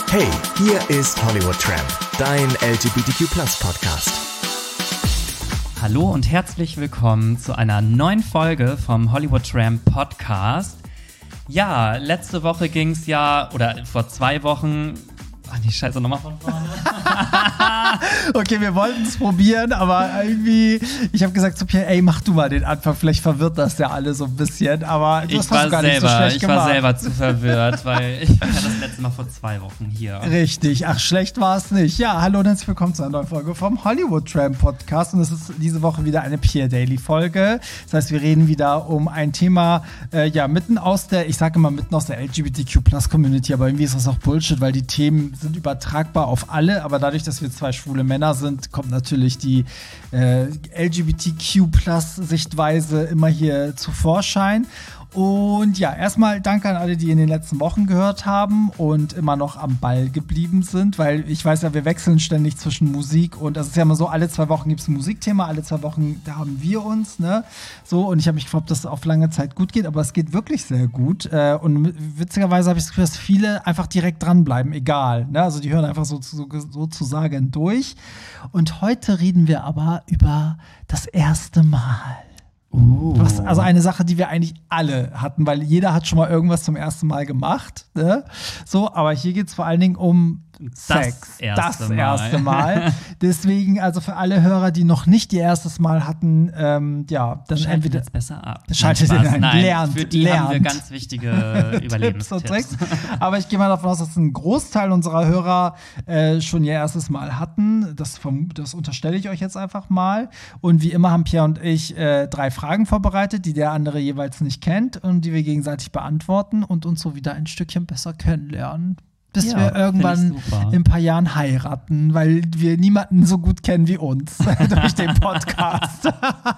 Hey, hier ist Hollywood Tramp, dein LGBTQ+-Podcast. Hallo und herzlich willkommen zu einer neuen Folge vom Hollywood Tramp Podcast. Ja, letzte Woche ging's ja, oder vor 2 Wochen... Ach nee, scheiße, nochmal von vorne. Okay, wir wollten es probieren, aber irgendwie, ich habe gesagt zu Pierre, ey, mach du mal den Anfang, vielleicht verwirrt das ja alle so ein bisschen, aber das hast du gar nicht so schlecht gemacht. Ich war selber zu verwirrt, weil ich war das letzte Mal vor 2 Wochen hier. Richtig, ach, schlecht war es nicht. Ja, hallo und herzlich willkommen zu einer neuen Folge vom Hollywood Tramp Podcast und es ist diese Woche wieder eine Pierre Daily Folge. Das heißt, wir reden wieder um ein Thema, mitten aus der LGBTQ+-Community, aber irgendwie ist das auch Bullshit, weil die Themen sind übertragbar auf alle, aber dadurch, dass wir 2 schwule Männer sind, kommt natürlich die LGBTQ+-Sichtweise immer hier zu Vorschein. Und ja, erstmal danke an alle, die in den letzten Wochen gehört haben und immer noch am Ball geblieben sind, weil ich weiß ja, wir wechseln ständig zwischen Musik und das ist ja immer so, alle 2 Wochen gibt es ein Musikthema, alle 2 Wochen, da haben wir uns, ne, so, und ich habe mich gefragt, ob das auf lange Zeit gut geht, aber es geht wirklich sehr gut und witzigerweise habe ich das Gefühl, dass viele einfach direkt dranbleiben, egal, ne, also die hören einfach sozusagen durch und heute reden wir aber über das erste Mal. Also eine Sache, die wir eigentlich alle hatten, weil jeder hat schon mal irgendwas zum ersten Mal gemacht. Ne? So, aber hier geht es vor allen Dingen um Sex. Das erste Mal. Deswegen, also für alle Hörer, die noch nicht ihr erstes Mal hatten, dann entweder jetzt besser ab. Schaltet ihr ein. Lernt. Für die haben wir ganz wichtige Überlebenstipps. Aber ich gehe mal davon aus, dass ein Großteil unserer Hörer schon ihr erstes Mal hatten. Das unterstelle ich euch jetzt einfach mal. Und wie immer haben Pierre und ich 3 Fragen vorbereitet, die der andere jeweils nicht kennt und die wir gegenseitig beantworten und uns so wieder ein Stückchen besser kennenlernen. Bis wir irgendwann in ein paar Jahren heiraten, weil wir niemanden so gut kennen wie uns durch den Podcast.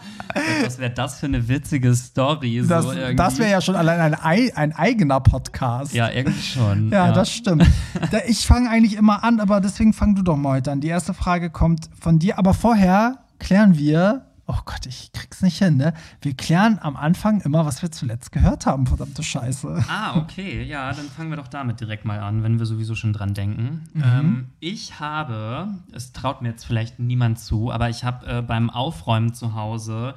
Was wäre das für eine witzige Story? Das wäre ja schon allein ein eigener Podcast. Ja, irgendwie schon. Ja, das stimmt. Ich fange eigentlich immer an, aber deswegen fang du doch mal heute an. Die erste Frage kommt von dir, aber vorher klären wir. Oh Gott, ich krieg's nicht hin, ne? Wir klären am Anfang immer, was wir zuletzt gehört haben, verdammte Scheiße. Ah, okay, ja, dann fangen wir doch damit direkt mal an, wenn wir sowieso schon dran denken. Ich habe, es traut mir jetzt vielleicht niemand zu, aber ich habe beim Aufräumen zu Hause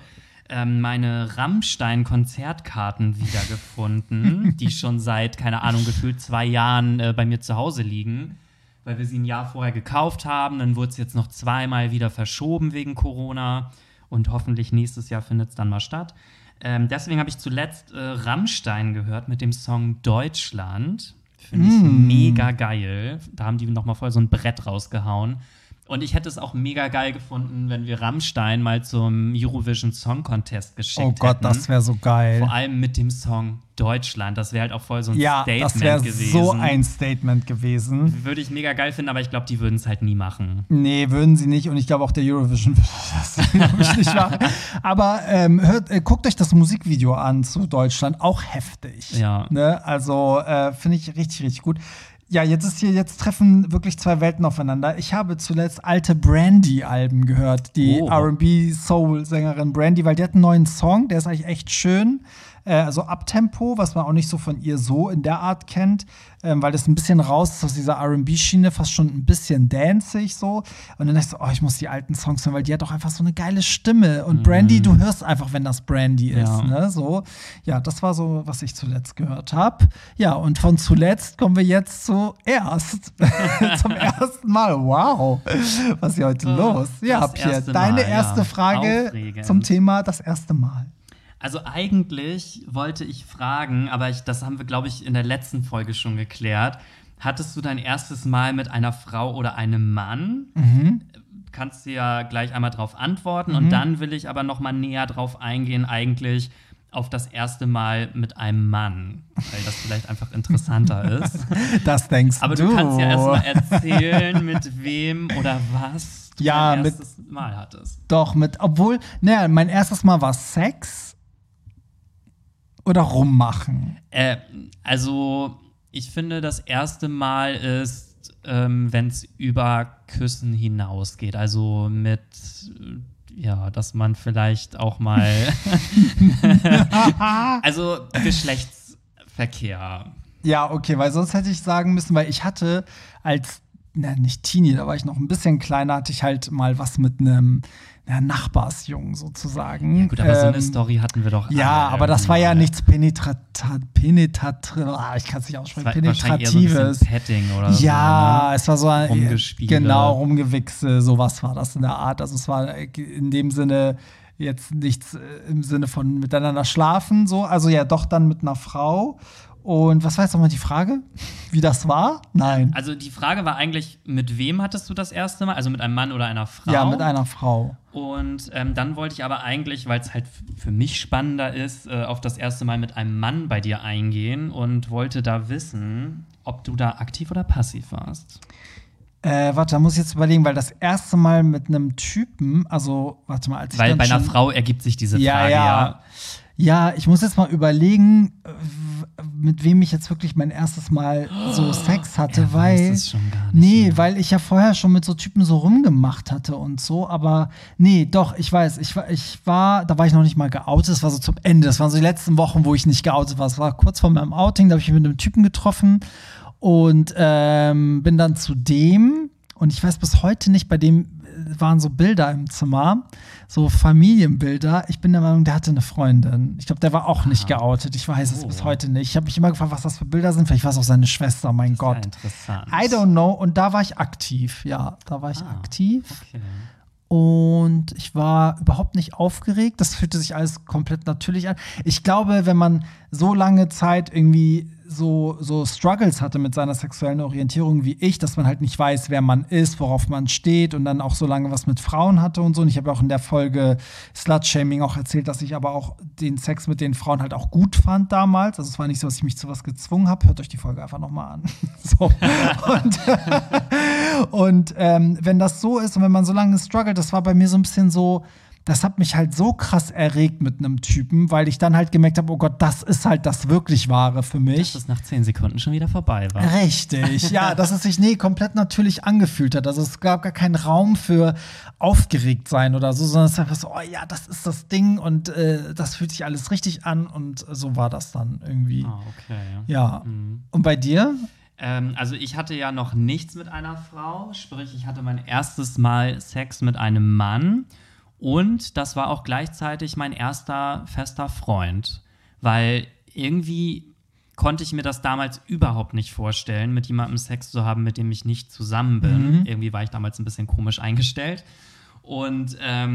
meine Rammstein-Konzertkarten wiedergefunden, die schon seit, keine Ahnung, gefühlt 2 Jahren bei mir zu Hause liegen, weil wir sie ein Jahr vorher gekauft haben. Dann wurde es jetzt noch 2-mal wieder verschoben wegen Corona. Und hoffentlich nächstes Jahr findet es dann mal statt. Deswegen habe ich zuletzt Rammstein gehört mit dem Song Deutschland. Finde ich mega geil. Da haben die nochmal voll so ein Brett rausgehauen. Und ich hätte es auch mega geil gefunden, wenn wir Rammstein mal zum Eurovision Song Contest geschickt hätten. Oh Gott, das wäre so geil. Vor allem mit dem Song Deutschland. Das wäre halt auch voll so ein Statement gewesen. Ja, das wäre so ein Statement gewesen. Würde ich mega geil finden, aber ich glaube, die würden es halt nie machen. Nee, würden sie nicht. Und ich glaube auch der Eurovision würde das nicht machen. Aber guckt euch das Musikvideo an zu Deutschland. Auch heftig. Ja. Ne? Also finde ich richtig, richtig gut. Ja, jetzt treffen wirklich 2 Welten aufeinander. Ich habe zuletzt alte Brandy-Alben gehört, die R&B-Soul-Sängerin Brandy, weil die hat einen neuen Song, der ist eigentlich echt schön. Also Uptempo, was man auch nicht so von ihr so in der Art kennt, weil das ein bisschen raus ist aus dieser R&B-Schiene, fast schon ein bisschen danceig so. Und dann dachte ich so, ich muss die alten Songs hören, weil die hat auch einfach so eine geile Stimme. Und Brandy, du hörst einfach, wenn das Brandy ist. Ne? So. Ja, das war so, was ich zuletzt gehört habe. Ja, und von zuletzt kommen wir jetzt zum ersten Mal. Wow, was ist hier heute los? Ja, Pierre, deine erste Frage aufregend. Zum Thema das erste Mal. Also eigentlich wollte ich fragen, aber das haben wir, glaube ich, in der letzten Folge schon geklärt. Hattest du dein erstes Mal mit einer Frau oder einem Mann? Kannst du ja gleich einmal drauf antworten. Und dann will ich aber noch mal näher drauf eingehen, eigentlich auf das erste Mal mit einem Mann, weil das vielleicht einfach interessanter ist. Das denkst aber du kannst ja erst mal erzählen, mit wem oder was du dein erstes Mal hattest. Doch, mein erstes Mal war Sex. Oder rummachen? Also, ich finde, das erste Mal ist, wenn es über Küssen hinausgeht. Also mit, dass man vielleicht auch mal also Geschlechtsverkehr. Ja, okay, weil sonst hätte ich sagen müssen, weil ich hatte als, nicht Teenie, da war ich noch ein bisschen kleiner, hatte ich halt mal was mit einem Nachbarsjungen sozusagen. Ja, gut, aber so eine Story hatten wir doch alle. Ja, aber das war ja nichts ich kann es nicht aussprechen, Penetratives. Petting oder so. Ja, Ne? es war so ein Rumgespiele. Genau, Rumgewichse, sowas war das in der Art. Also es war in dem Sinne jetzt nichts im Sinne von miteinander schlafen, so. Also ja, doch dann mit einer Frau. Und was war jetzt nochmal die Frage? Wie das war? Nein. Also die Frage war eigentlich, mit wem hattest du das erste Mal? Also mit einem Mann oder einer Frau? Ja, mit einer Frau. Und dann wollte ich aber eigentlich, weil es halt für mich spannender ist, auf das erste Mal mit einem Mann bei dir eingehen und wollte da wissen, ob du da aktiv oder passiv warst. Warte, da muss ich jetzt überlegen, weil das erste Mal mit einem Typen, also, warte mal, als ich Weil dann bei einer schon, Frau ergibt sich diese Frage, ja. Ja, ich muss jetzt mal überlegen, mit wem ich jetzt wirklich mein erstes Mal so Sex hatte, weil. Das schon gar nicht Nee, weil ich ja vorher schon mit so Typen so rumgemacht hatte und so, aber nee, doch, ich weiß, da war ich noch nicht mal geoutet, das war so zum Ende, das waren so die letzten Wochen, wo ich nicht geoutet war, es war kurz vor meinem Outing, da habe ich mich mit einem Typen getroffen und bin dann zu dem und ich weiß bis heute nicht, bei dem waren so Bilder im Zimmer, so Familienbilder. Ich bin der Meinung, der hatte eine Freundin. Ich glaube, der war auch nicht geoutet. Ich weiß es bis heute nicht. Ich habe mich immer gefragt, was das für Bilder sind. Vielleicht war es auch seine Schwester, mein Gott. Ja, interessant. I don't know. Und da war ich aktiv. Ja, da war ich aktiv. Okay. Und ich war überhaupt nicht aufgeregt. Das fühlte sich alles komplett natürlich an. Ich glaube, wenn man so lange Zeit irgendwie so Struggles hatte mit seiner sexuellen Orientierung wie ich, dass man halt nicht weiß, wer man ist, worauf man steht und dann auch so lange was mit Frauen hatte und so. Und ich habe auch in der Folge Slut-Shaming auch erzählt, dass ich aber auch den Sex mit den Frauen halt auch gut fand damals. Also es war nicht so, dass ich mich zu was gezwungen habe. Hört euch die Folge einfach noch mal an. So. Und wenn das so ist und wenn man so lange struggelt, das war bei mir so ein bisschen so, das hat mich halt so krass erregt mit einem Typen, weil ich dann halt gemerkt habe, oh Gott, das ist halt das wirklich Wahre für mich. Dass es nach 10 Sekunden schon wieder vorbei war. Richtig, ja, dass es sich komplett natürlich angefühlt hat. Also es gab gar keinen Raum für aufgeregt sein oder so, sondern es war einfach so, oh ja, das ist das Ding und das fühlt sich alles richtig an und so war das dann irgendwie. Ah, okay. Ja. Und bei dir? Also ich hatte ja noch nichts mit einer Frau, sprich ich hatte mein erstes Mal Sex mit einem Mann. Und das war auch gleichzeitig mein erster fester Freund, weil irgendwie konnte ich mir das damals überhaupt nicht vorstellen, mit jemandem Sex zu haben, mit dem ich nicht zusammen bin. Irgendwie war ich damals ein bisschen komisch eingestellt. Und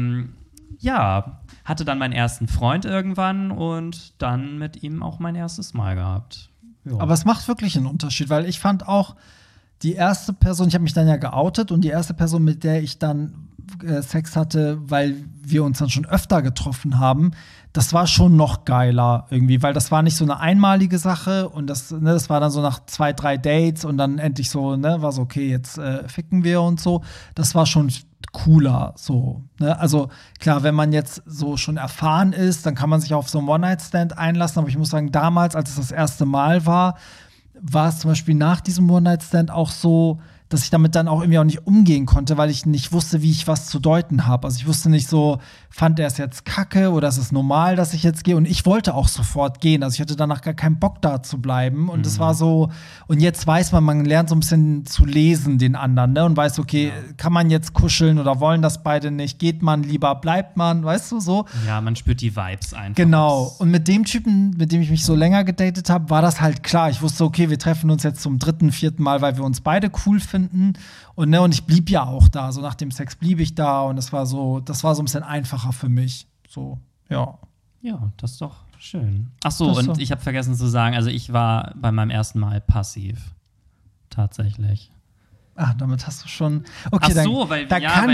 hatte dann meinen ersten Freund irgendwann und dann mit ihm auch mein erstes Mal gehabt. Jo. Aber es macht wirklich einen Unterschied, weil ich fand auch die erste Person, ich habe mich dann ja geoutet und die erste Person, mit der ich dann Sex hatte, weil wir uns dann schon öfter getroffen haben, das war schon noch geiler irgendwie, weil das war nicht so eine einmalige Sache und das war dann so nach 2, 3 Dates und dann endlich so, war so, okay, jetzt ficken wir und so. Das war schon cooler, so. Also klar, wenn man jetzt so schon erfahren ist, dann kann man sich auf so einen One-Night-Stand einlassen, aber ich muss sagen, damals, als es das erste Mal war es zum Beispiel nach diesem One-Night-Stand auch so, dass ich damit dann auch irgendwie auch nicht umgehen konnte, weil ich nicht wusste, wie ich was zu deuten habe. Also ich wusste nicht so, fand er es jetzt kacke oder ist es normal, dass ich jetzt gehe? Und ich wollte auch sofort gehen. Also ich hatte danach gar keinen Bock, da zu bleiben. Und es war so, und jetzt weiß man lernt so ein bisschen zu lesen, den anderen, ne? Und weiß, okay, kann man jetzt kuscheln oder wollen das beide nicht? Geht man lieber, bleibt man, weißt du, so? Ja, man spürt die Vibes einfach. Genau. Und mit dem Typen, mit dem ich mich so länger gedatet habe, war das halt klar. Ich wusste, okay, wir treffen uns jetzt zum 3., 4. Mal, weil wir uns beide cool finden. Und ich blieb ja auch da. So nach dem Sex blieb ich da und das war so ein bisschen einfacher für mich. So, ja. Ja, das ist doch schön. Ach so, und ich habe vergessen zu sagen, also ich war bei meinem ersten Mal passiv. Tatsächlich. Ah, damit hast du schon. Okay, ach so, da kann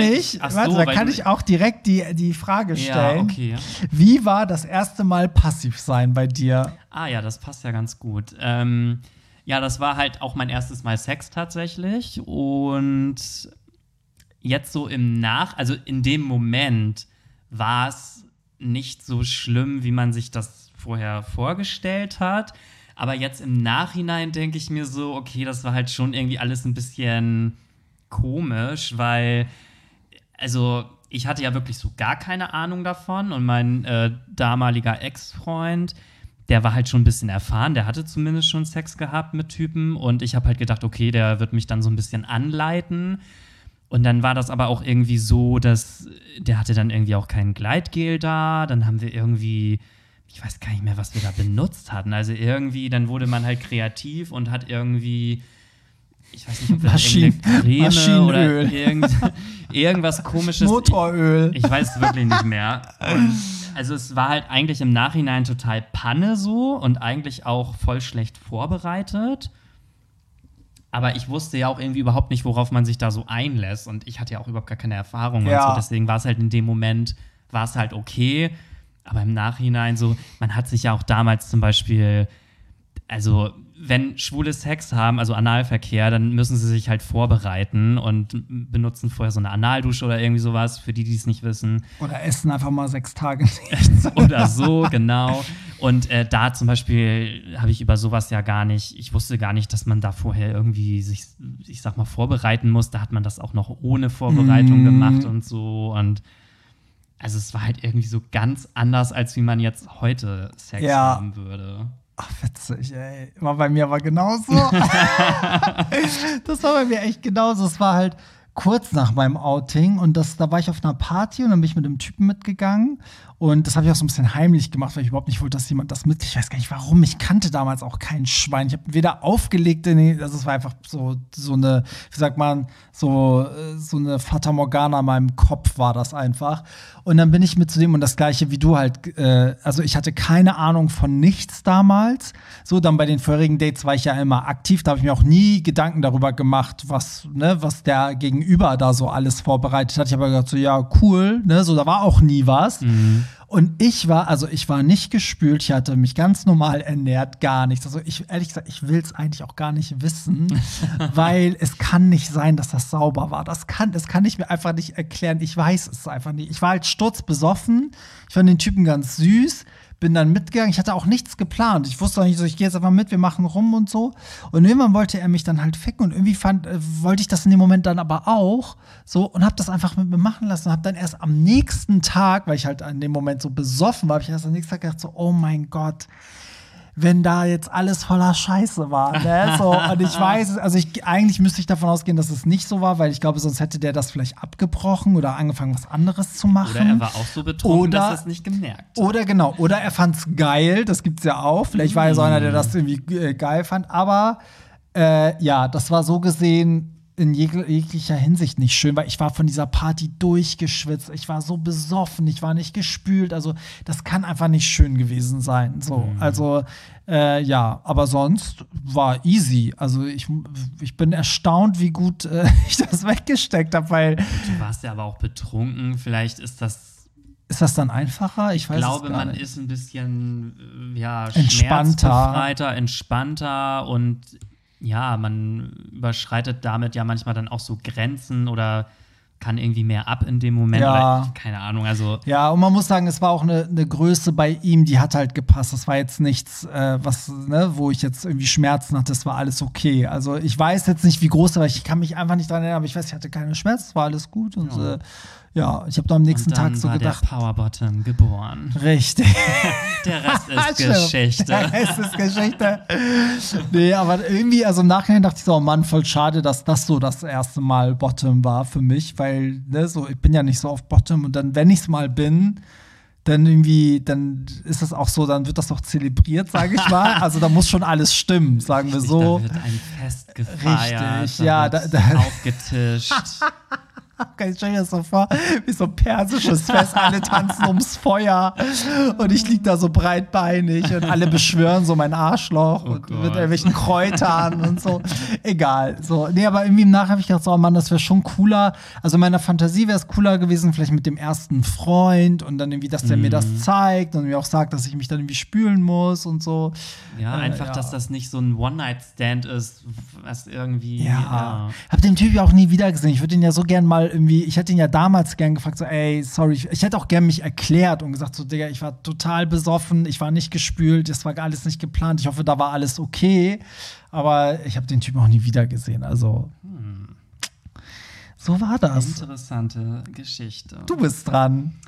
ich auch direkt die Frage stellen. Ja, okay. Wie war das erste Mal passiv sein bei dir? Ah ja, das passt ja ganz gut. Ja, das war halt auch mein erstes Mal Sex tatsächlich. Und jetzt so also in dem Moment war es nicht so schlimm, wie man sich das vorher vorgestellt hat. Aber jetzt im Nachhinein denke ich mir so, okay, das war halt schon irgendwie alles ein bisschen komisch, weil, also ich hatte ja wirklich so gar keine Ahnung davon. Und mein damaliger Ex-Freund, der war halt schon ein bisschen erfahren, der hatte zumindest schon Sex gehabt mit Typen und ich habe halt gedacht, okay, der wird mich dann so ein bisschen anleiten. Und dann war das aber auch irgendwie so, dass der hatte dann irgendwie auch kein Gleitgel da. Dann haben wir irgendwie, ich weiß gar nicht mehr, was wir da benutzt hatten. Also irgendwie, dann wurde man halt kreativ und hat irgendwie, ich weiß nicht, ob wir irgendeine Creme oder irgendwas Komisches. Motoröl. Ich weiß es wirklich nicht mehr. Und also es war halt eigentlich im Nachhinein total Panne so und eigentlich auch voll schlecht vorbereitet. Aber ich wusste ja auch irgendwie überhaupt nicht, worauf man sich da so einlässt. Und ich hatte ja auch überhaupt gar keine Erfahrung. Ja. Und so. Deswegen war es halt in dem Moment, war es halt okay. Aber im Nachhinein so, man hat sich ja auch damals zum Beispiel, also wenn Schwule Sex haben, also Analverkehr, dann müssen sie sich halt vorbereiten und benutzen vorher so eine Analdusche oder irgendwie sowas, für die es nicht wissen. Oder essen einfach mal 6 Tage nichts. Oder so, genau. Und da zum Beispiel habe ich über sowas ja gar nicht, ich wusste gar nicht, dass man da vorher irgendwie sich, ich sag mal, vorbereiten muss. Da hat man das auch noch ohne Vorbereitung gemacht und so. Und also es war halt irgendwie so ganz anders, als wie man jetzt heute Sex haben würde. Ach, witzig, ey. War bei mir aber genauso. Das war bei mir echt genauso. Es war halt kurz nach meinem Outing und da war ich auf einer Party und dann bin ich mit einem Typen mitgegangen. Und das habe ich auch so ein bisschen heimlich gemacht, weil ich überhaupt nicht wollte, dass jemand das mitkriegt. Ich weiß gar nicht, warum. Ich kannte damals auch kein Schwein. Ich habe weder aufgelegt, also es war einfach so eine, wie sagt man, so eine Fata Morgana in meinem Kopf war das einfach. Und dann bin ich mit zu dem und das Gleiche wie du halt, also ich hatte keine Ahnung von nichts damals. So, dann bei den vorherigen Dates war ich ja immer aktiv. Da habe ich mir auch nie Gedanken darüber gemacht, was der Gegenüber da so alles vorbereitet hat. Ich habe gedacht so, ja, cool, ne, so, da war auch nie was. Mhm. Und ich war nicht gespült, ich hatte mich ganz normal ernährt, gar nichts. Also ehrlich gesagt, ich will es eigentlich auch gar nicht wissen, weil es kann nicht sein, dass das sauber war. Das kann ich mir einfach nicht erklären. Ich weiß es einfach nicht. Ich war halt sturzbesoffen, ich fand den Typen ganz süß, bin dann mitgegangen. Ich hatte auch nichts geplant. Ich wusste auch nicht so, ich gehe jetzt einfach mit, wir machen rum und so. Und irgendwann wollte er mich dann halt ficken und irgendwie wollte ich das in dem Moment dann aber auch so und habe das einfach mit mir machen lassen und habe dann erst am nächsten Tag, weil ich halt in dem Moment so besoffen war, habe ich erst am nächsten Tag gedacht so, oh mein Gott, wenn da jetzt alles voller Scheiße war, ne? So, und ich weiß es, also eigentlich müsste ich davon ausgehen, dass es nicht so war, weil ich glaube, sonst hätte der das vielleicht abgebrochen oder angefangen, was anderes zu machen. Oder er war auch so betrunken, dass er es nicht gemerkt hat. Oder er fand's geil, das gibt's ja auch. Vielleicht war er so einer, der das irgendwie geil fand, aber das war so gesehen in jeglicher Hinsicht nicht schön, weil ich war von dieser Party durchgeschwitzt, ich war so besoffen, ich war nicht gespült, also das kann einfach nicht schön gewesen sein. So, also aber sonst war easy. Also ich bin erstaunt, wie gut ich das weggesteckt habe, weil du warst ja aber auch betrunken, vielleicht ist das dann einfacher? Ich glaube, man ist ein bisschen entspannter und ja, man überschreitet damit ja manchmal dann auch so Grenzen oder kann irgendwie mehr ab in dem Moment. Ja. Oder, keine Ahnung, also. Ja, und man muss sagen, es war auch eine Größe bei ihm, die hat halt gepasst. Das war jetzt nichts, wo ich jetzt irgendwie Schmerzen hatte. Das war alles okay. Also ich weiß jetzt nicht, wie groß er war. Ich kann mich einfach nicht dran erinnern, aber ich weiß, ich hatte keine Schmerzen. Es war alles gut. Und ich habe da am nächsten Tag so gedacht. Der Powerbottom geboren. Richtig. Der Rest ist Geschichte. Der Rest ist Geschichte. Nee, aber irgendwie, also im Nachhinein dachte ich so, oh Mann, voll schade, dass das so das erste Mal Bottom war für mich, weil, ich bin ja nicht so auf Bottom und dann, wenn ich es mal bin, dann ist es auch so, dann wird das doch zelebriert, sage ich mal. Also da muss schon alles stimmen, sagen wir so. Da wird ein Fest gefeiert. Richtig, ja. Da aufgetischt. Ich stelle mir das so vor, wie so ein persisches Fest, alle tanzen ums Feuer und ich liege da so breitbeinig und alle beschwören so mein Arschloch und mit irgendwelchen Kräutern und so. Egal. So. Nee, aber irgendwie im Nachhinein habe ich gedacht, so, oh Mann, das wäre schon cooler. Also in meiner Fantasie wäre es cooler gewesen, vielleicht mit dem ersten Freund und dann irgendwie, dass der mir das zeigt und mir auch sagt, dass ich mich dann irgendwie spülen muss und so. Ja, einfach, dass das nicht so ein One-Night-Stand ist, was irgendwie. Ja. Hab den Typ ja auch nie wieder gesehen. Ich würde ihn ja so gern mal irgendwie, ich hätte ihn ja damals gern gefragt, so, ey, sorry, ich hätte auch gern mich erklärt und gesagt, so, Digga, ich war total besoffen, ich war nicht gespült, das war alles nicht geplant, ich hoffe, da war alles okay, aber ich habe den Typen auch nie wieder gesehen, also so war das. Interessante Geschichte. Du bist dran.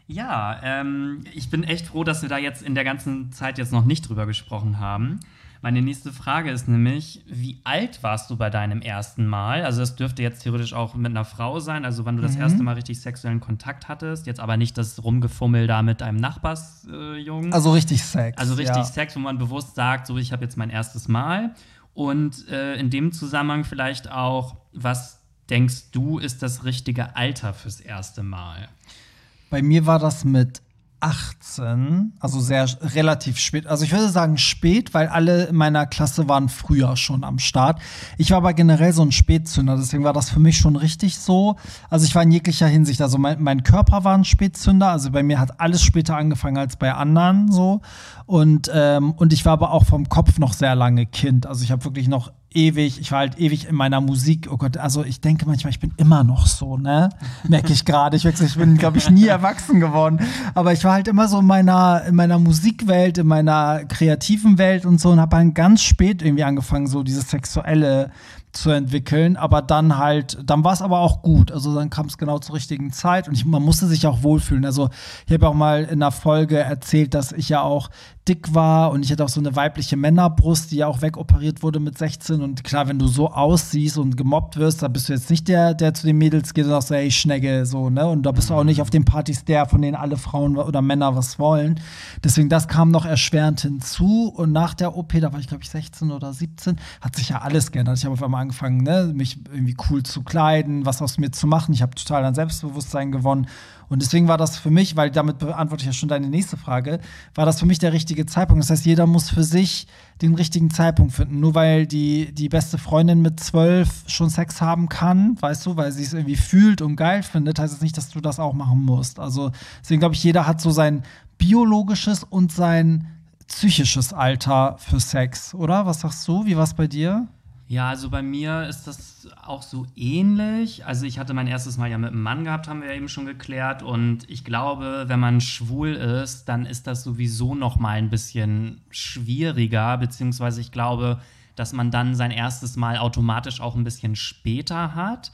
Ja, ich bin echt froh, dass wir da jetzt in der ganzen Zeit jetzt noch nicht drüber gesprochen haben. Meine nächste Frage ist nämlich, wie alt warst du bei deinem ersten Mal? Also das dürfte jetzt theoretisch auch mit einer Frau sein, also wann du das erste Mal richtig sexuellen Kontakt hattest, jetzt aber nicht das Rumgefummel da mit einem Nachbarsjungen. Also richtig Sex. Also richtig Sex, wo man bewusst sagt, so ich habe jetzt mein erstes Mal. Und in dem Zusammenhang vielleicht auch, was denkst du, ist das richtige Alter fürs erste Mal? Bei mir war das mit 18, also relativ spät. Also ich würde sagen spät, weil alle in meiner Klasse waren früher schon am Start. Ich war aber generell so ein Spätzünder, deswegen war das für mich schon richtig so. Also ich war in jeglicher Hinsicht, also mein Körper war ein Spätzünder, also bei mir hat alles später angefangen als bei anderen so. Und ich war aber auch vom Kopf noch sehr lange Kind. Also ich habe wirklich noch ich war halt ewig in meiner Musik. Oh Gott, also ich denke manchmal, ich bin immer noch so, ne? Merke ich gerade. Ich bin, glaube ich, nie erwachsen geworden. Aber ich war halt immer so in meiner Musikwelt, in meiner kreativen Welt und so und habe dann ganz spät irgendwie angefangen, so dieses Sexuelle zu entwickeln, aber dann war es aber auch gut. Also dann kam es genau zur richtigen Zeit und man musste sich auch wohlfühlen. Also ich habe auch mal in einer Folge erzählt, dass ich ja auch dick war und ich hatte auch so eine weibliche Männerbrust, die ja auch wegoperiert wurde mit 16 und klar, wenn du so aussiehst und gemobbt wirst, da bist du jetzt nicht der zu den Mädels geht und sagt so, hey, Schnecke, so, ne? Und da bist du auch nicht auf den Partys von denen alle Frauen oder Männer was wollen. Deswegen, das kam noch erschwerend hinzu und nach der OP, da war ich glaube ich 16 oder 17, hat sich ja alles geändert. Ich habe auf einmal angefangen, ne, mich irgendwie cool zu kleiden, was aus mir zu machen. Ich habe total an Selbstbewusstsein gewonnen. Und deswegen war das für mich, weil damit beantworte ich ja schon deine nächste Frage, war das für mich der richtige Zeitpunkt. Das heißt, jeder muss für sich den richtigen Zeitpunkt finden. Nur weil die beste Freundin mit 12 schon Sex haben kann, weißt du, weil sie es irgendwie fühlt und geil findet, heißt es nicht, dass du das auch machen musst. Also deswegen glaube ich, jeder hat so sein biologisches und sein psychisches Alter für Sex, oder? Was sagst du? Wie war es bei dir? Ja, also bei mir ist das auch so ähnlich. Also ich hatte mein erstes Mal ja mit einem Mann gehabt, haben wir ja eben schon geklärt. Und ich glaube, wenn man schwul ist, dann ist das sowieso noch mal ein bisschen schwieriger. Beziehungsweise ich glaube, dass man dann sein erstes Mal automatisch auch ein bisschen später hat.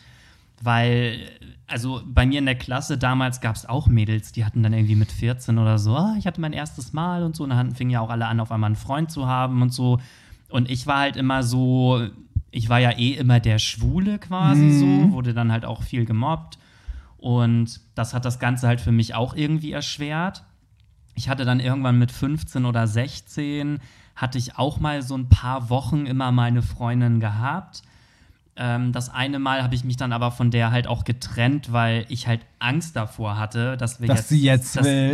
Weil, also bei mir in der Klasse damals gab es auch Mädels, die hatten dann irgendwie mit 14 oder so, ich hatte mein erstes Mal und so. Und dann fingen ja auch alle an, auf einmal einen Freund zu haben und so. Und ich war halt immer so, ich war ja immer der Schwule quasi so, wurde dann halt auch viel gemobbt. Und das hat das Ganze halt für mich auch irgendwie erschwert. Ich hatte dann irgendwann mit 15 oder 16, hatte ich auch mal so ein paar Wochen immer meine Freundin gehabt. Das eine Mal habe ich mich dann aber von der halt auch getrennt, weil ich halt Angst davor hatte, dass sie jetzt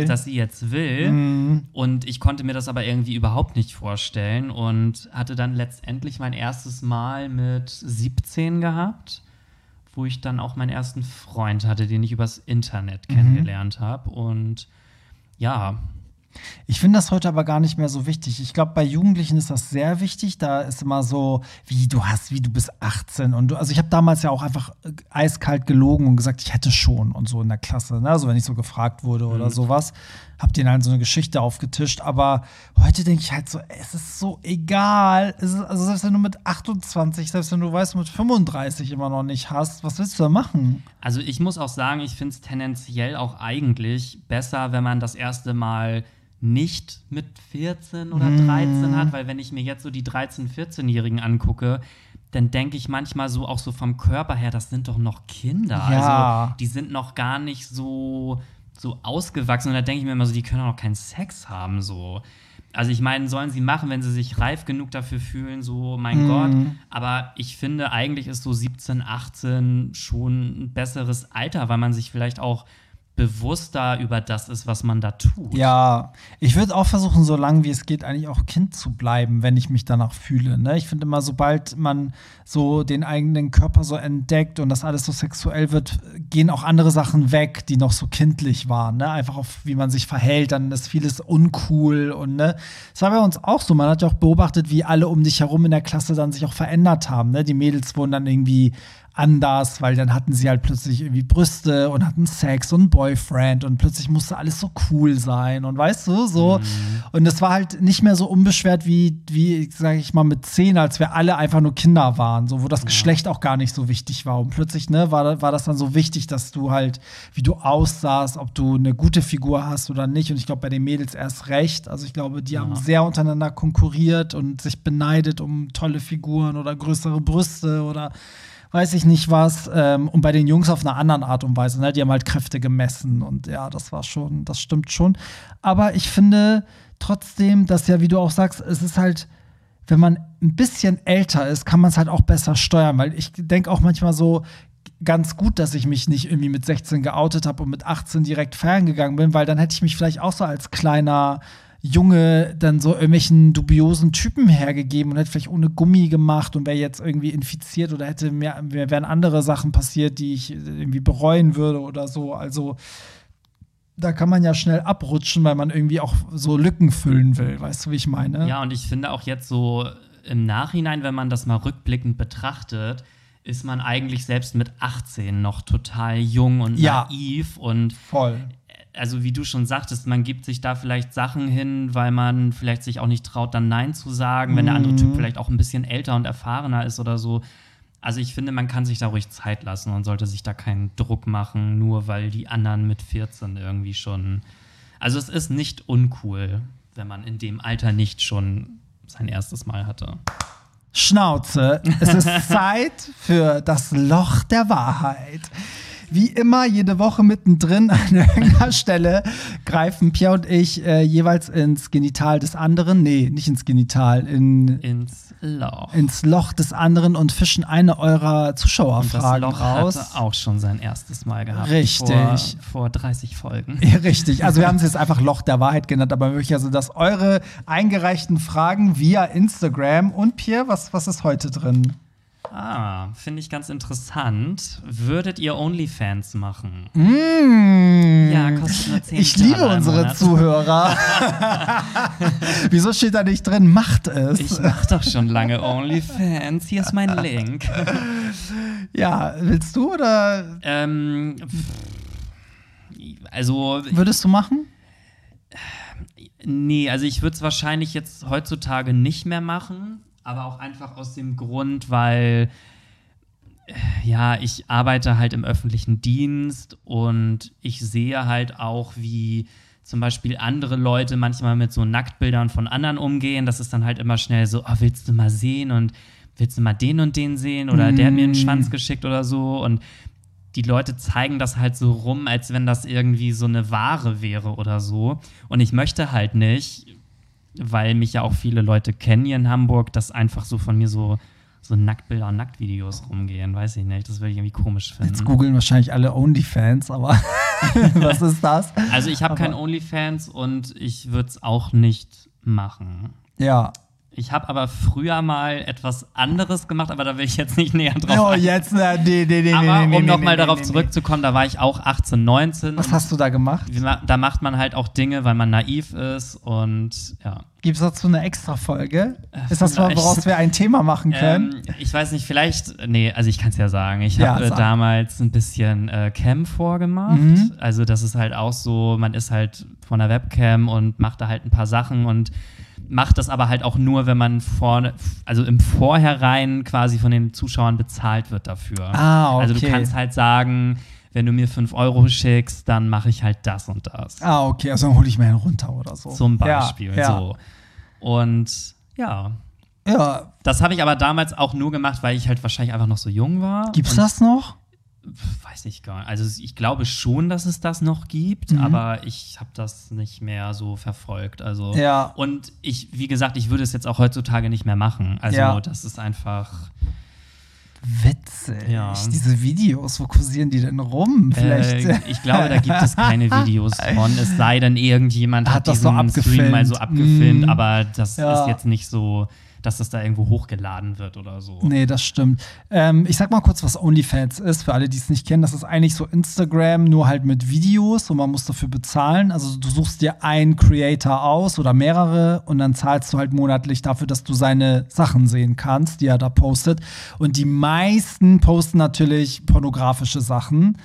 will. Und ich konnte mir das aber irgendwie überhaupt nicht vorstellen und hatte dann letztendlich mein erstes Mal mit 17 gehabt, wo ich dann auch meinen ersten Freund hatte, den ich übers Internet kennengelernt habe. Und ja. Ich finde das heute aber gar nicht mehr so wichtig. Ich glaube, bei Jugendlichen ist das sehr wichtig. Da ist immer so, du bist 18. Also ich habe damals ja auch einfach eiskalt gelogen und gesagt, ich hätte schon und so in der Klasse. Ne? Also wenn ich so gefragt wurde oder sowas, hab denen halt so eine Geschichte aufgetischt. Aber heute denke ich halt so, es ist so egal. Also selbst wenn du mit 28, selbst wenn du weißt, du mit 35 immer noch nicht hast, was willst du da machen? Also ich muss auch sagen, ich finde es tendenziell auch eigentlich besser, wenn man das erste Mal nicht mit 14 oder 13 hat, weil wenn ich mir jetzt so die 13-, 14-Jährigen angucke, dann denke ich manchmal so, auch so vom Körper her, das sind doch noch Kinder. Ja. Also die sind noch gar nicht so ausgewachsen. Und da denke ich mir immer so, die können auch noch keinen Sex haben. So. Also ich meine, sollen sie machen, wenn sie sich reif genug dafür fühlen, so, mein Gott. Aber ich finde, eigentlich ist so 17, 18 schon ein besseres Alter, weil man sich vielleicht auch bewusster über das ist, was man da tut. Ja, ich würde auch versuchen, so lange wie es geht, eigentlich auch Kind zu bleiben, wenn ich mich danach fühle. Ne? Ich finde immer, sobald man so den eigenen Körper so entdeckt und das alles so sexuell wird, gehen auch andere Sachen weg, die noch so kindlich waren. Ne? Einfach auf, wie man sich verhält, dann ist vieles uncool. Und ne, das war bei uns auch so. Man hat ja auch beobachtet, wie alle um dich herum in der Klasse dann sich auch verändert haben. Ne? Die Mädels wurden dann irgendwie anders, weil dann hatten sie halt plötzlich irgendwie Brüste und hatten Sex und einen Boyfriend und plötzlich musste alles so cool sein und weißt du, so. Und das war halt nicht mehr so unbeschwert wie sage ich mal, mit 10, als wir alle einfach nur Kinder waren, so, wo das Geschlecht auch gar nicht so wichtig war. Und plötzlich, ne, war das dann so wichtig, dass du halt, wie du aussahst, ob du eine gute Figur hast oder nicht. Und ich glaube, bei den Mädels erst recht. Also ich glaube, die haben sehr untereinander konkurriert und sich beneidet um tolle Figuren oder größere Brüste oder weiß ich nicht was. Und bei den Jungs auf einer anderen Art und Weise. Ne? Die haben halt Kräfte gemessen. Und ja, das stimmt schon. Aber ich finde trotzdem, dass ja, wie du auch sagst, es ist halt, wenn man ein bisschen älter ist, kann man es halt auch besser steuern. Weil ich denke auch manchmal so, ganz gut, dass ich mich nicht irgendwie mit 16 geoutet habe und mit 18 direkt feiern gegangen bin, weil dann hätte ich mich vielleicht auch so als kleiner Junge dann so irgendwelchen dubiosen Typen hergegeben und hätte vielleicht ohne Gummi gemacht und wäre jetzt irgendwie infiziert oder mir wären andere Sachen passiert, die ich irgendwie bereuen würde oder so. Also da kann man ja schnell abrutschen, weil man irgendwie auch so Lücken füllen will. Weißt du, wie ich meine? Ja, und ich finde auch jetzt so im Nachhinein, wenn man das mal rückblickend betrachtet, ist man eigentlich selbst mit 18 noch total jung und naiv und voll. Also wie du schon sagtest, man gibt sich da vielleicht Sachen hin, weil man vielleicht sich auch nicht traut, dann Nein zu sagen, wenn der andere Typ vielleicht auch ein bisschen älter und erfahrener ist oder so. Also ich finde, man kann sich da ruhig Zeit lassen und sollte sich da keinen Druck machen, nur weil die anderen mit 14 irgendwie schon. Also es ist nicht uncool, wenn man in dem Alter nicht schon sein erstes Mal hatte. Schnauze, es ist Zeit für das Loch der Wahrheit. Wie immer, jede Woche mittendrin an irgendeiner Stelle greifen Pierre und ich jeweils ins Genital des anderen. Nee, nicht ins Genital, ins Loch. Ins Loch des anderen und fischen eine eurer Zuschauerfragen raus. Und das Loch hatte auch schon sein erstes Mal gehabt. Richtig. Vor 30 Folgen. Ja, richtig. Also wir haben es jetzt einfach Loch der Wahrheit genannt, aber wirklich, also dass eure eingereichten Fragen via Instagram und Pierre, was ist heute drin? Finde ich ganz interessant. Würdet ihr OnlyFans machen? Ja, kostet nur 10 Ich liebe unsere Zuhörer. Wieso steht da nicht drin, macht es? Ich mach doch schon lange OnlyFans. Hier ist mein Link. Ja, willst du oder? Also. Würdest du machen? Nee, also ich würde es wahrscheinlich jetzt heutzutage nicht mehr machen. Aber auch einfach aus dem Grund, weil ich arbeite halt im öffentlichen Dienst und ich sehe halt auch, wie zum Beispiel andere Leute manchmal mit so Nacktbildern von anderen umgehen. Das ist dann halt immer schnell so, willst du mal sehen und willst du mal den und den sehen oder der hat mir einen Schwanz geschickt oder so und die Leute zeigen das halt so rum, als wenn das irgendwie so eine Ware wäre oder so und ich möchte halt nicht, weil mich ja auch viele Leute kennen hier in Hamburg, dass einfach so von mir so Nacktbilder und Nacktvideos rumgehen. Weiß ich nicht, das würde ich irgendwie komisch finden. Jetzt googeln wahrscheinlich alle OnlyFans, aber was ist das? Also ich habe kein OnlyFans und ich würde es auch nicht machen. Ja. Ich habe aber früher mal etwas anderes gemacht, aber da will ich jetzt nicht näher drauf eingehen. Jetzt, nee. Aber um nochmal darauf zurückzukommen, da war ich auch 18, 19. Was hast du da gemacht? Da macht man halt auch Dinge, weil man naiv ist und ja. Gibt es dazu eine extra Folge? Ist das mal, woraus wir ein Thema machen können? Ich weiß nicht, also ich kann es ja sagen. Ich habe damals ein bisschen Cam vorgemacht. Also das ist halt auch so, man ist halt von der Webcam und macht da halt ein paar Sachen und macht das aber halt auch nur, wenn man im Vorhinein quasi von den Zuschauern bezahlt wird dafür. Okay. Also du kannst halt sagen, wenn du mir 5 Euro schickst, dann mache ich halt das und das. Okay, also dann hole ich mir einen runter oder so. Zum Beispiel, so. Und ja. Das habe ich aber damals auch nur gemacht, weil ich halt wahrscheinlich einfach noch so jung war. Gibt's das noch? Weiß ich gar nicht. Also ich glaube schon, dass es das noch gibt, aber ich habe das nicht mehr so verfolgt. Also und wie gesagt, ich würde es jetzt auch heutzutage nicht mehr machen. Also das ist einfach witzig. Ja. Diese Videos, wo kursieren die denn rum? Vielleicht. Ich glaube, da gibt es keine Videos von. Es sei denn, irgendjemand hat diesen so abgefilmt. Stream mal so abgefilmt, aber das ist jetzt nicht so. dass das da irgendwo hochgeladen wird oder so. Nee, das stimmt. Ich sag mal kurz, was OnlyFans ist, für alle, die es nicht kennen. Das ist eigentlich so Instagram, nur halt mit Videos und man muss dafür bezahlen. Also du suchst dir einen Creator aus oder mehrere und dann zahlst du halt monatlich dafür, dass du seine Sachen sehen kannst, die er da postet. Und die meisten posten natürlich pornografische Sachen.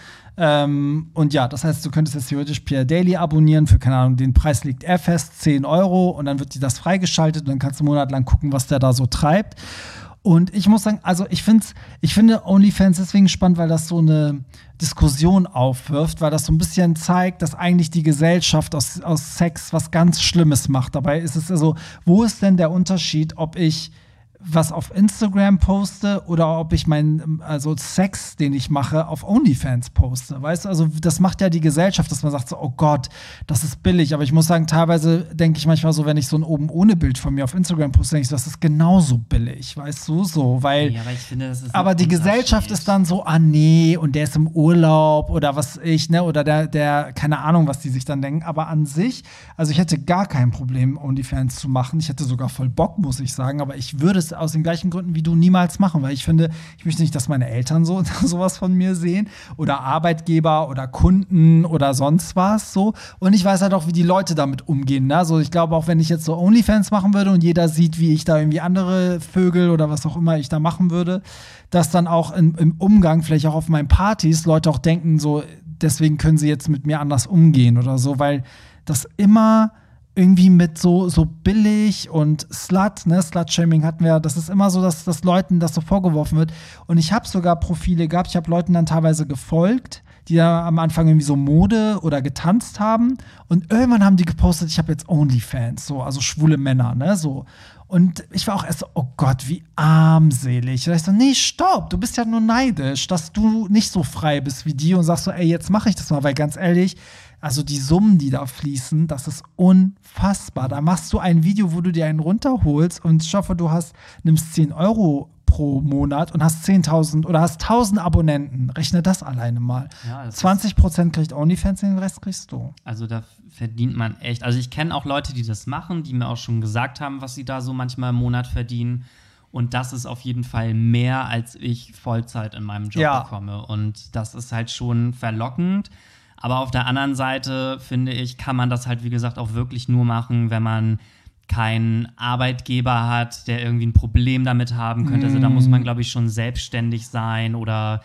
Und ja, das heißt, du könntest jetzt theoretisch Pierre Daily abonnieren für, keine Ahnung, den Preis legt er fest, 10 € und dann wird dir das freigeschaltet und dann kannst du monatelang gucken, was der da so treibt. Und ich muss sagen, also ich finde OnlyFans deswegen spannend, weil das so eine Diskussion aufwirft, weil das so ein bisschen zeigt, dass eigentlich die Gesellschaft aus Sex was ganz Schlimmes macht. Dabei ist es also, wo ist denn der Unterschied, ob ich was auf Instagram poste oder ob ich also Sex, den ich mache, auf OnlyFans poste. Weißt du, also das macht ja die Gesellschaft, dass man sagt so, oh Gott, das ist billig. Aber ich muss sagen, teilweise denke ich manchmal so, wenn ich so ein Oben-ohne-Bild von mir auf Instagram poste, denke ich so, das ist genauso billig, weißt du, so, weil ja, aber ich finde, das ist aber die Gesellschaft ist dann so, nee, und der ist im Urlaub oder was ne, oder der, keine Ahnung, was die sich dann denken. Aber an sich, also ich hätte gar kein Problem, OnlyFans zu machen. Ich hätte sogar voll Bock, muss ich sagen, aber ich würde es aus den gleichen Gründen wie du niemals machen, weil ich finde, ich möchte nicht, dass meine Eltern sowas von mir sehen oder Arbeitgeber oder Kunden oder sonst was so. Und ich weiß halt auch, wie die Leute damit umgehen. Ne? Also ich glaube auch, wenn ich jetzt so OnlyFans machen würde und jeder sieht, wie ich da irgendwie andere Vögel oder was auch immer ich da machen würde, dass dann auch im Umgang, vielleicht auch auf meinen Partys, Leute auch denken so, deswegen können sie jetzt mit mir anders umgehen oder so, weil das immer irgendwie mit so billig und Slut-Shaming hatten wir, das ist immer so, dass Leuten das so vorgeworfen wird. Und ich habe sogar Profile gehabt, ich habe Leuten dann teilweise gefolgt, die da am Anfang irgendwie so Mode oder getanzt haben. Und irgendwann haben die gepostet, ich habe jetzt OnlyFans, so, also schwule Männer, ne, so. Und ich war auch erst so, oh Gott, wie armselig. Und ich so, nee, stopp, du bist ja nur neidisch, dass du nicht so frei bist wie die und sagst so, ey, jetzt mache ich das mal, weil ganz ehrlich, also die Summen, die da fließen, das ist unfassbar. Da machst du ein Video, wo du dir einen runterholst und ich hoffe, nimmst 10 € pro Monat und hast 10.000 oder hast 1.000 Abonnenten. Rechne das alleine mal. Ja, 20% kriegt OnlyFans, den Rest kriegst du. Also da verdient man echt. Also ich kenne auch Leute, die das machen, die mir auch schon gesagt haben, was sie da so manchmal im Monat verdienen. Und das ist auf jeden Fall mehr, als ich Vollzeit in meinem Job bekomme. Und das ist halt schon verlockend. Aber auf der anderen Seite, finde ich, kann man das halt, wie gesagt, auch wirklich nur machen, wenn man keinen Arbeitgeber hat, der irgendwie ein Problem damit haben könnte. Also da muss man, glaube ich, schon selbstständig sein oder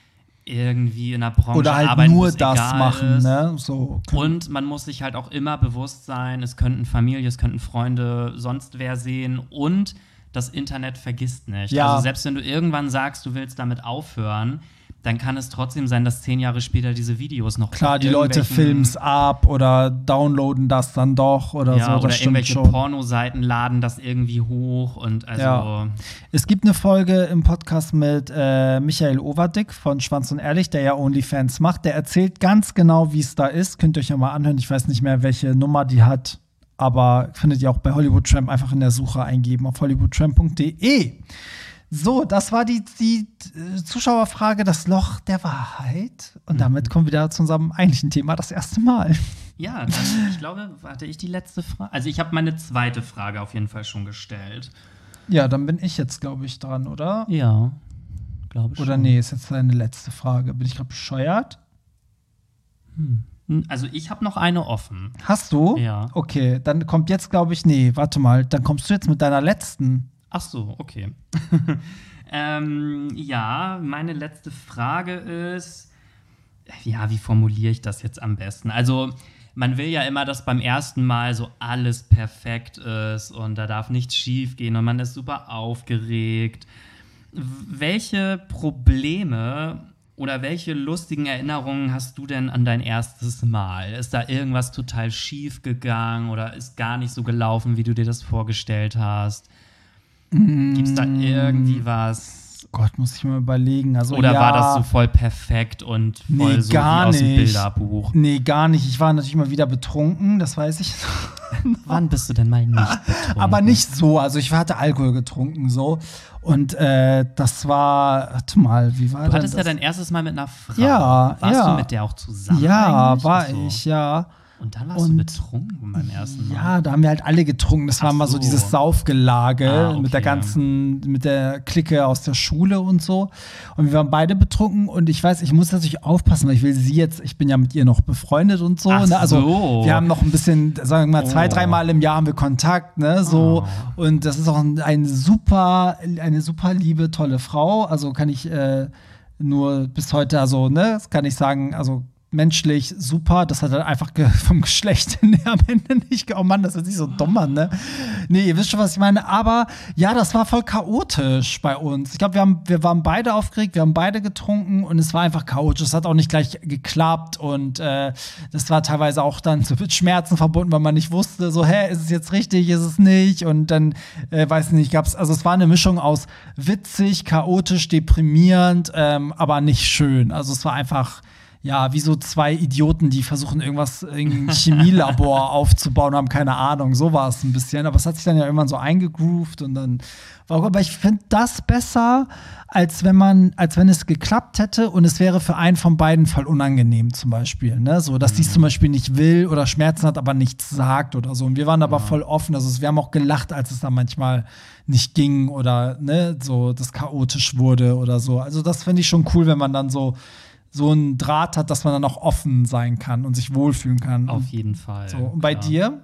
irgendwie in der Branche oder halt arbeiten, nur das machen. Ne? So. Und man muss sich halt auch immer bewusst sein, es könnten Familie, es könnten Freunde, sonst wer sehen. Und das Internet vergisst nicht. Ja. Also selbst wenn du irgendwann sagst, du willst damit aufhören, dann kann es trotzdem sein, dass 10 Jahre später diese Videos noch klar, die Leute filmen es ab oder downloaden das dann doch oder so. Das oder stimmt irgendwelche schon. Pornoseiten laden das irgendwie hoch und also. Ja. Es gibt eine Folge im Podcast mit Michael Overdick von Schwanz und Ehrlich, der ja OnlyFans macht. Der erzählt ganz genau, wie es da ist. Könnt ihr euch ja mal anhören. Ich weiß nicht mehr, welche Nummer die hat, aber findet ihr auch bei Hollywood Tramp, einfach in der Suche eingeben auf hollywoodtramp.de. So, das war die Zuschauerfrage, das Loch der Wahrheit. Und damit kommen wir wieder zu unserem eigentlichen Thema, das erste Mal. Ja, dann, ich glaube, hatte ich die letzte Frage. Also ich habe meine zweite Frage auf jeden Fall schon gestellt. Ja, dann bin ich jetzt, glaube ich, dran, oder? Ja, glaube ich schon. Oder nee, ist jetzt deine letzte Frage. Bin ich gerade bescheuert? Also ich habe noch eine offen. Hast du? Ja. Okay, dann kommt jetzt, glaube ich, nee, warte mal, dann kommst du jetzt mit deiner letzten. Ach so, okay. Ja, meine letzte Frage ist, ja, wie formuliere ich das jetzt am besten? Also, man will ja immer, dass beim ersten Mal so alles perfekt ist und da darf nichts schief gehen und man ist super aufgeregt. Welche Probleme oder welche lustigen Erinnerungen hast du denn an dein erstes Mal? Ist da irgendwas total schief gegangen oder ist gar nicht so gelaufen, wie du dir das vorgestellt hast? Gibt's da irgendwie was? Gott, muss ich mal überlegen. Also, oder ja, war das so voll perfekt und voll so wie aus dem Bilderbuch? Nee, gar nicht. Ich war natürlich mal wieder betrunken, das weiß ich. Wann bist du denn mal nicht betrunken? Aber nicht so. Also ich hatte Alkohol getrunken, so. Und das war, warte mal, wie war das? Du hattest ja dein erstes Mal mit einer Frau. Ja, Warst ja. du mit der auch zusammen? Ja, eigentlich? war Achso. ich, ja. Und dann warst du betrunken beim ersten Mal? Ja, da haben wir halt alle getrunken. Das war mal so dieses Saufgelage okay. mit der Clique aus der Schule und so. Und wir waren beide betrunken und ich weiß, ich muss natürlich aufpassen, weil ich bin ja mit ihr noch befreundet und so. Ne? Also wir haben noch ein bisschen, sagen wir mal, 2-3 Mal im Jahr haben wir Kontakt, ne? So. Und das ist auch eine super liebe, tolle Frau. Also kann ich nur bis heute, also, ne, das kann ich sagen, also menschlich super, das hat halt einfach vom Geschlecht am Ende nicht, oh Mann, das hört sich so dumm an, ne? Nee, ihr wisst schon, was ich meine, aber ja, das war voll chaotisch bei uns. Ich glaube, wir waren beide aufgeregt, wir haben beide getrunken und es war einfach chaotisch, es hat auch nicht gleich geklappt und das war teilweise auch dann so mit Schmerzen verbunden, weil man nicht wusste, so, ist es jetzt richtig, ist es nicht und dann, weiß nicht, also es war eine Mischung aus witzig, chaotisch, deprimierend, aber nicht schön, also es war einfach ja, wie so zwei Idioten, die versuchen, irgendein Chemielabor aufzubauen, haben keine Ahnung. So war es ein bisschen. Aber es hat sich dann ja irgendwann so eingegroovt und dann aber ich finde das besser, als wenn es geklappt hätte und es wäre für einen von beiden voll unangenehm, zum Beispiel. Ne? So, dass die es zum Beispiel nicht will oder Schmerzen hat, aber nichts sagt oder so. Und wir waren aber voll offen. Also wir haben auch gelacht, als es dann manchmal nicht ging oder ne, so das chaotisch wurde oder so. Also das finde ich schon cool, wenn man dann so einen Draht hat, dass man dann auch offen sein kann und sich wohlfühlen kann. Auf jeden Fall. So. Und bei dir?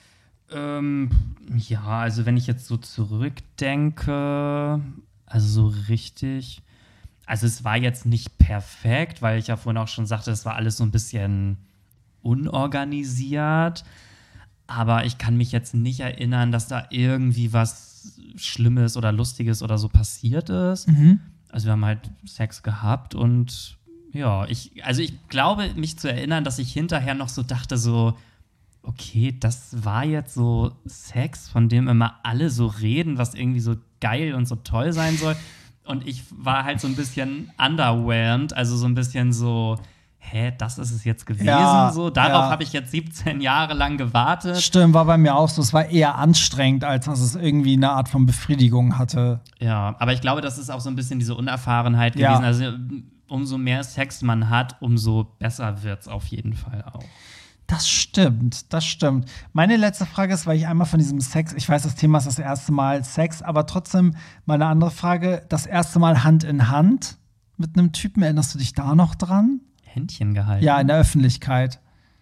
Ja, also wenn ich jetzt so zurückdenke, also so richtig, also es war jetzt nicht perfekt, weil ich ja vorhin auch schon sagte, es war alles so ein bisschen unorganisiert, aber ich kann mich jetzt nicht erinnern, dass da irgendwie was Schlimmes oder Lustiges oder so passiert ist. Also wir haben halt Sex gehabt und ja, ich glaube, mich zu erinnern, dass ich hinterher noch so dachte, so, okay, das war jetzt so Sex, von dem immer alle so reden, was irgendwie so geil und so toll sein soll. Und ich war halt so ein bisschen underwhelmed, also so ein bisschen so, das ist es jetzt gewesen? Ja, so, darauf habe ich jetzt 17 Jahre lang gewartet. Stimmt, war bei mir auch so. Es war eher anstrengend, als dass es irgendwie eine Art von Befriedigung hatte. Ja, aber ich glaube, das ist auch so ein bisschen diese Unerfahrenheit gewesen. Also umso mehr Sex man hat, umso besser wird's auf jeden Fall auch. Das stimmt. Meine letzte Frage ist, weil ich einmal von diesem Sex, ich weiß, das Thema ist das erste Mal Sex, aber trotzdem meine andere Frage, das erste Mal Hand in Hand mit einem Typen, erinnerst du dich da noch dran? Händchen gehalten? Ja, in der Öffentlichkeit.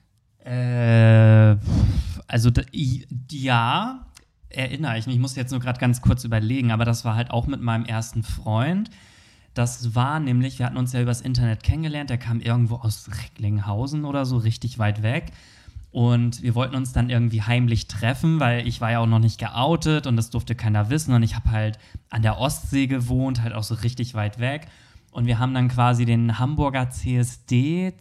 Also ja, erinnere ich mich. Ich muss jetzt nur gerade ganz kurz überlegen, aber das war halt auch mit meinem ersten Freund. Das war nämlich, wir hatten uns ja übers Internet kennengelernt, der kam irgendwo aus Recklinghausen oder so, richtig weit weg. Und wir wollten uns dann irgendwie heimlich treffen, weil ich war ja auch noch nicht geoutet und das durfte keiner wissen. Und ich habe halt an der Ostsee gewohnt, halt auch so richtig weit weg. Und wir haben dann quasi den Hamburger CSD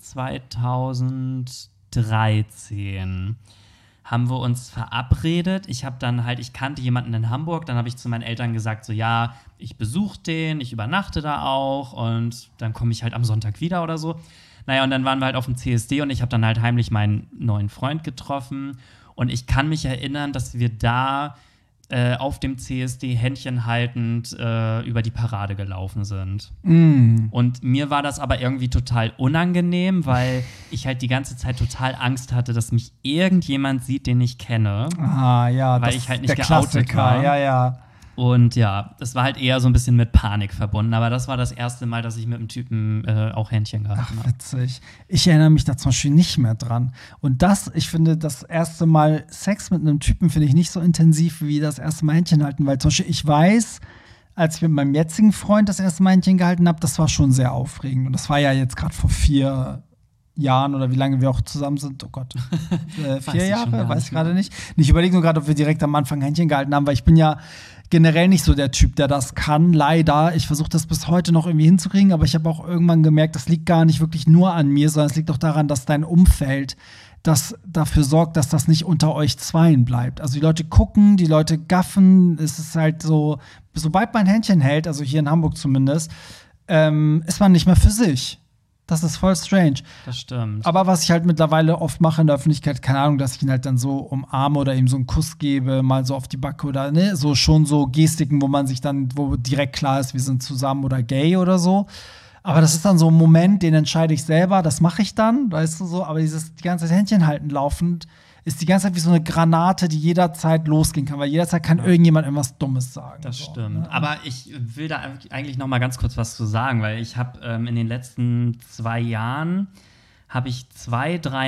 2013 haben wir uns verabredet. Ich kannte jemanden in Hamburg, dann habe ich zu meinen Eltern gesagt, so ja, ich besuche den, ich übernachte da auch und dann komme ich halt am Sonntag wieder oder so. Naja, und dann waren wir halt auf dem CSD und ich habe dann halt heimlich meinen neuen Freund getroffen und ich kann mich erinnern, dass wir da auf dem CSD Händchen haltend über die Parade gelaufen sind. Und mir war das aber irgendwie total unangenehm, weil ich halt die ganze Zeit total Angst hatte, dass mich irgendjemand sieht, den ich kenne. Ah, ja, weil ich halt nicht geoutet war. Ja. Und ja, das war halt eher so ein bisschen mit Panik verbunden. Aber das war das erste Mal, dass ich mit einem Typen auch Händchen gehalten habe. Ach, witzig. Ich erinnere mich da zum Beispiel nicht mehr dran. Und ich finde, das erste Mal Sex mit einem Typen finde ich nicht so intensiv wie das erste Mal Händchen halten. Weil zum Beispiel ich weiß, als ich mit meinem jetzigen Freund das erste Mal Händchen gehalten habe, das war schon sehr aufregend. Und das war ja jetzt gerade vor 4 Jahren oder wie lange wir auch zusammen sind. Oh Gott. 4 Jahre? Weiß ich gerade nicht. Ich überlege nur gerade, ob wir direkt am Anfang Händchen gehalten haben, weil ich bin ja generell nicht so der Typ, der das kann, leider. Ich versuche das bis heute noch irgendwie hinzukriegen, aber ich habe auch irgendwann gemerkt, das liegt gar nicht wirklich nur an mir, sondern es liegt auch daran, dass dein Umfeld das dafür sorgt, dass das nicht unter euch zweien bleibt. Also die Leute gucken, die Leute gaffen, es ist halt so, sobald man ein Händchen hält, also hier in Hamburg zumindest, ist man nicht mehr für sich. Das ist voll strange. Das stimmt. Aber was ich halt mittlerweile oft mache in der Öffentlichkeit, keine Ahnung, dass ich ihn halt dann so umarme oder ihm so einen Kuss gebe, mal so auf die Backe oder ne, so schon so Gestiken, wo direkt klar ist, wir sind zusammen oder gay oder so. Aber das ist dann so ein Moment, den entscheide ich selber, das mache ich dann, weißt du so. Aber die ganze Zeit Händchen halten laufend ist die ganze Zeit wie so eine Granate, die jederzeit losgehen kann, weil jederzeit kann irgendjemand irgendwas Dummes sagen. Das so, stimmt. ne? Aber ich will da eigentlich noch mal ganz kurz was zu sagen, weil ich habe in den letzten 2 Jahren habe ich 2, 3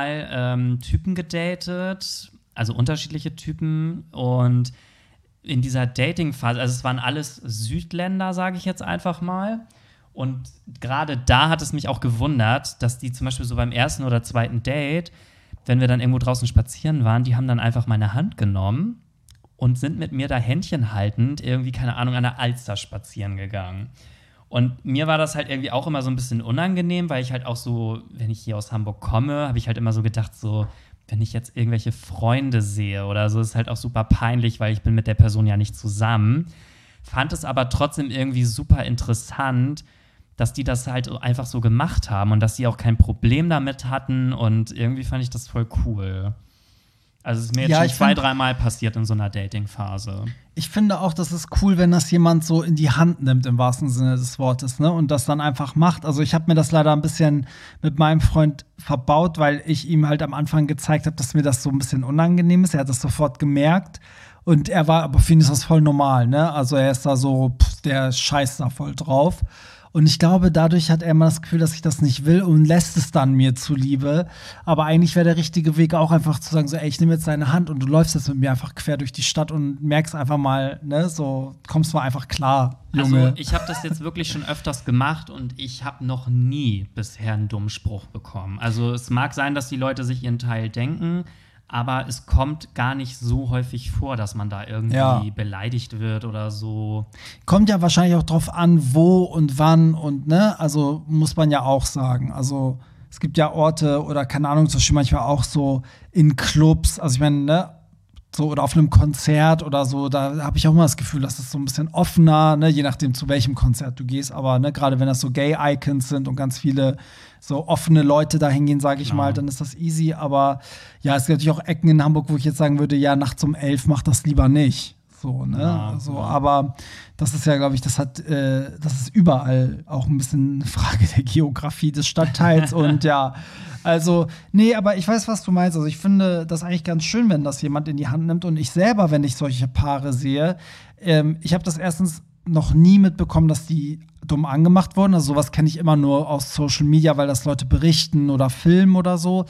Mal Typen gedatet, also unterschiedliche Typen und in dieser Dating-Phase, also es waren alles Südländer, sage ich jetzt einfach mal. Und gerade da hat es mich auch gewundert, dass die zum Beispiel so beim ersten oder zweiten Date, wenn wir dann irgendwo draußen spazieren waren, die haben dann einfach meine Hand genommen und sind mit mir da Händchen haltend irgendwie, keine Ahnung, an der Alster spazieren gegangen. Und mir war das halt irgendwie auch immer so ein bisschen unangenehm, weil ich halt auch so, wenn ich hier aus Hamburg komme, habe ich halt immer so gedacht, so, wenn ich jetzt irgendwelche Freunde sehe oder so, ist halt auch super peinlich, weil ich bin mit der Person ja nicht zusammen. Fand es aber trotzdem irgendwie super interessant, dass die das halt einfach so gemacht haben und dass sie auch kein Problem damit hatten und irgendwie fand ich das voll cool. Also es ist mir jetzt schon 2, 3 Mal passiert in so einer Dating-Phase. Ich finde auch, das ist cool, wenn das jemand so in die Hand nimmt, im wahrsten Sinne des Wortes, ne? Und das dann einfach macht. Also ich habe mir das leider ein bisschen mit meinem Freund verbaut, weil ich ihm halt am Anfang gezeigt habe, dass mir das so ein bisschen unangenehm ist. Er hat das sofort gemerkt. Und er war, aber für ihn ist das voll normal, ne? Also er ist da so, der scheißt da voll drauf. Und ich glaube, dadurch hat er immer das Gefühl, dass ich das nicht will und lässt es dann mir zuliebe. Aber eigentlich wäre der richtige Weg auch einfach zu sagen, so, ey, ich nehme jetzt deine Hand und du läufst jetzt mit mir einfach quer durch die Stadt und merkst einfach mal, ne, so, kommst mal einfach klar, Junge. Also ich habe das jetzt wirklich schon öfters gemacht und ich habe noch nie bisher einen dummen Spruch bekommen. Also es mag sein, dass die Leute sich ihren Teil denken, aber es kommt gar nicht so häufig vor, dass man da irgendwie beleidigt wird oder so. Kommt ja wahrscheinlich auch drauf an, wo und wann und ne, also muss man ja auch sagen. Also es gibt ja Orte oder keine Ahnung, zum Beispiel manchmal auch so in Clubs, also ich meine, ne, so oder auf einem Konzert oder so, da habe ich auch immer das Gefühl, dass es so ein bisschen offener, ne, je nachdem zu welchem Konzert du gehst, aber ne, gerade wenn das so Gay-Icons sind und ganz viele so offene Leute da hingehen, sage ich mal, dann ist das easy, aber ja, es gibt natürlich auch Ecken in Hamburg, wo ich jetzt sagen würde, ja, nachts um 11 mach das lieber nicht. So, ne? Ja, so, ja. Aber das ist ja, glaube ich, das ist überall auch ein bisschen eine Frage der Geografie des Stadtteils und ja, also, nee, aber ich weiß, was du meinst. Also, ich finde das eigentlich ganz schön, wenn das jemand in die Hand nimmt. Und ich selber, wenn ich solche Paare sehe, ich habe das erstens noch nie mitbekommen, dass die dumm angemacht wurden. Also sowas kenne ich immer nur aus Social Media, weil das Leute berichten oder filmen oder so.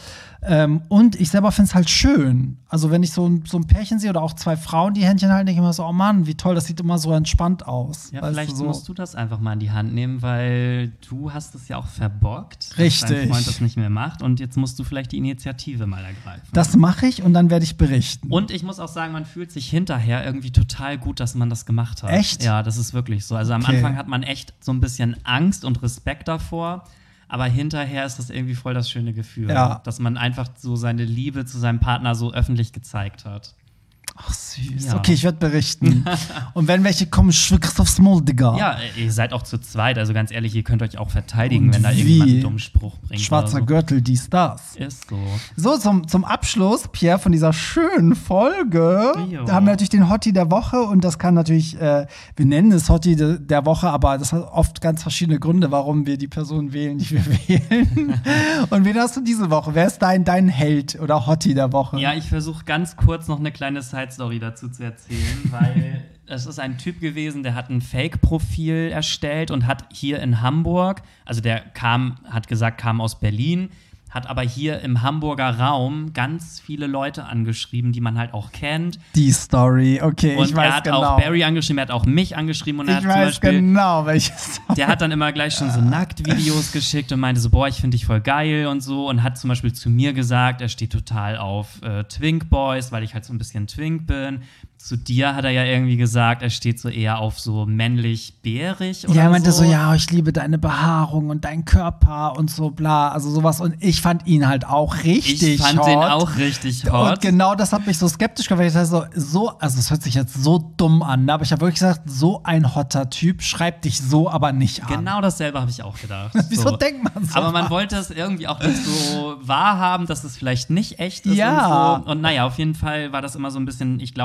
Und ich selber finde es halt schön. Also wenn ich so ein Pärchen sehe oder auch 2 Frauen, die Händchen halten, denke ich immer so, oh Mann, wie toll, das sieht immer so entspannt aus. Ja, weißt vielleicht du, so. musst du das einfach mal in die Hand nehmen, weil du hast es ja auch verbockt, Richtig. dass dein Freund das nicht mehr macht und jetzt musst du vielleicht die Initiative mal ergreifen. Das mache ich und dann werde ich berichten. Und ich muss auch sagen, man fühlt sich hinterher irgendwie total gut, dass man das gemacht hat. Echt? Ja, das ist wirklich so. Also am Okay. Anfang hat man echt so ein bisschen Angst und Respekt davor, aber hinterher ist das irgendwie voll das schöne Gefühl, Ja. dass man einfach so seine Liebe zu seinem Partner so öffentlich gezeigt hat. Ach, süß. Ja. Okay, ich werde berichten. Und wenn welche kommen, schwickerst aufs Maul, Digga. Ja, ihr seid auch zu zweit, also ganz ehrlich, ihr könnt euch auch verteidigen, Und wenn da wie? irgendjemand einen dummen Spruch bringt. Schwarzer oder so. Gürtel, dies, das. Ist so. So, zum Abschluss, Pierre, von dieser schönen Folge, Jo. da haben wir natürlich den Hottie der Woche und das kann natürlich, wir nennen es Hottie der Woche, aber das hat oft ganz verschiedene Gründe, warum wir die Person wählen, die wir wählen. Und wen hast du diese Woche? Wer ist dein Held oder Hottie der Woche? Ja, ich versuche ganz kurz noch eine kleine Side-Story dazu zu erzählen, weil es ist ein Typ gewesen, der hat ein Fake-Profil erstellt und hat hier in Hamburg, also der kam aus Berlin, hat aber hier im Hamburger Raum ganz viele Leute angeschrieben, die man halt auch kennt. Die Story, okay, Und ich weiß er hat genau. auch Barry angeschrieben, er hat auch mich angeschrieben und er Ich hat zum weiß Beispiel genau, welches. der hat dann immer gleich schon so Nacktvideos geschickt und meinte so, boah, ich finde dich voll geil und so. Und hat zum Beispiel zu mir gesagt, er steht total auf Twink Boys, weil ich halt so ein bisschen Twink bin. Zu dir hat er ja irgendwie gesagt, er steht so eher auf so männlich-bärig oder Ja, er meinte so, so, ja, ich liebe deine Behaarung und deinen Körper und so bla, also sowas. Und ich fand ihn halt auch richtig Ich fand hot. den auch richtig hot. Und genau das hat mich so skeptisch gemacht, weil ich dachte so, also es hört sich jetzt so dumm an, ne? Aber ich habe wirklich gesagt, so ein hotter Typ schreibt dich so aber nicht an. Genau dasselbe habe ich auch gedacht. Wieso So. denkt man so? Aber man wollte es irgendwie auch nicht so wahrhaben, dass es vielleicht nicht echt ist Ja. und so. Und naja, auf jeden Fall war das immer so ein bisschen, ich glaube, der hat halt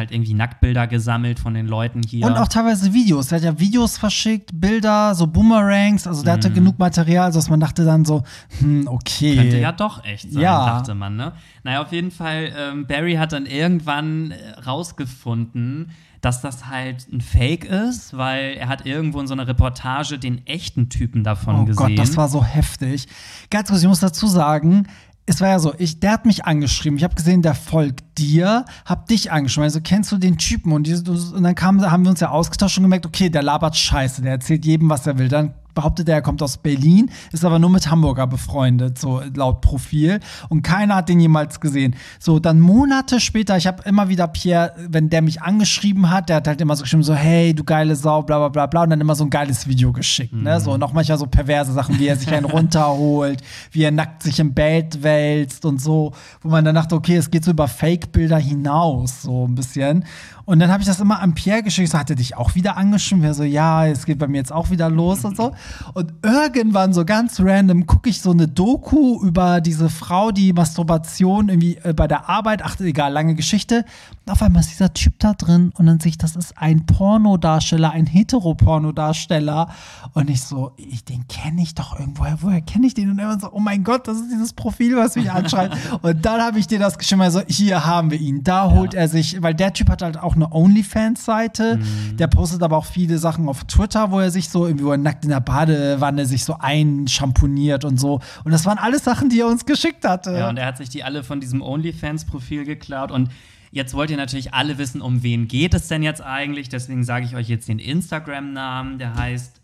halt irgendwie Nacktbilder gesammelt von den Leuten hier. Und auch teilweise Videos. Der hat ja Videos verschickt, Bilder, so Boomerangs. Also der hatte genug Material, dass man dachte dann so, okay. Könnte ja doch echt sein, Ja. dachte man, ne? Naja, auf jeden Fall, Barry hat dann irgendwann rausgefunden, dass das halt ein Fake ist, weil er hat irgendwo in so einer Reportage den echten Typen davon gesehen. Oh Gott, das war so heftig. Ganz kurz, ich muss dazu sagen, es war ja so, der hat mich angeschrieben, ich habe gesehen, der folgt dir, hab dich angeschrieben, also kennst du den Typen? Und dann haben wir uns ja ausgetauscht und gemerkt, okay, der labert Scheiße, der erzählt jedem, was er will. Dann behauptet er kommt aus Berlin, ist aber nur mit Hamburger befreundet, so laut Profil. Und keiner hat den jemals gesehen. So, dann Monate später, ich habe immer wieder Pierre, wenn der mich angeschrieben hat, der hat halt immer so geschrieben, so, hey, du geile Sau, bla bla bla bla, und dann immer so ein geiles Video geschickt, ne? So, und auch manchmal so perverse Sachen, wie er sich einen runterholt, wie er nackt sich im Bett wälzt und so, wo man dann dachte, okay, es geht so über Fake-Bilder hinaus, so ein bisschen. Und dann habe ich das immer an Pierre geschickt, so, hat er dich auch wieder angeschrieben? Er so, ja, es geht bei mir jetzt auch wieder los und so. Und irgendwann so ganz random gucke ich so eine Doku über diese Frau, die Masturbation irgendwie bei der Arbeit, ach egal, lange Geschichte. Und auf einmal ist dieser Typ da drin und dann sehe ich, das ist ein Pornodarsteller, ein Heteropornodarsteller. Und ich so, den kenne ich doch irgendwoher, woher kenne ich den? Und immer so, oh mein Gott, das ist dieses Profil, was mich anschreibt. Und dann habe ich dir das geschrieben, also hier haben wir ihn, da holt er sich, weil der Typ hat halt auch eine OnlyFans-Seite, der postet aber auch viele Sachen auf Twitter, wo er sich so irgendwie nackt in der Badewanne sich so einschamponiert und so. Und das waren alles Sachen, die er uns geschickt hatte. Ja, und er hat sich die alle von diesem OnlyFans-Profil geklaut. Und jetzt wollt ihr natürlich alle wissen, um wen geht es denn jetzt eigentlich. Deswegen sage ich euch jetzt den Instagram-Namen. Der heißt